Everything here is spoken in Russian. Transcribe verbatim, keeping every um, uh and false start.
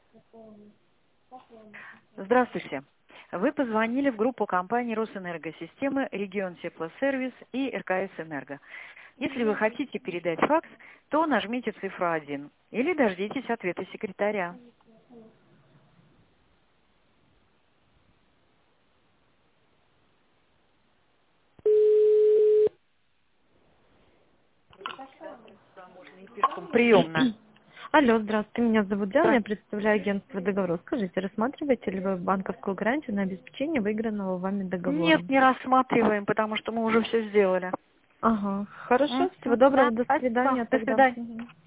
Здравствуйте. Вы позвонили в группу компании Росэнергосистемы, Регион Теплосервис и РКС Энерго. Если вы хотите передать факс, то нажмите цифру один или дождитесь ответа секретаря. Приемно. Алло, здравствуйте, меня зовут Диана, Да. я представляю агентство договоров. Скажите, рассматриваете ли вы банковскую гарантию на обеспечение выигранного вами договора? Нет, не рассматриваем, потому что мы уже все сделали. Ага, хорошо, Мгм. всего Да, доброго, до спасибо. свидания До тогда. свидания. Мгм.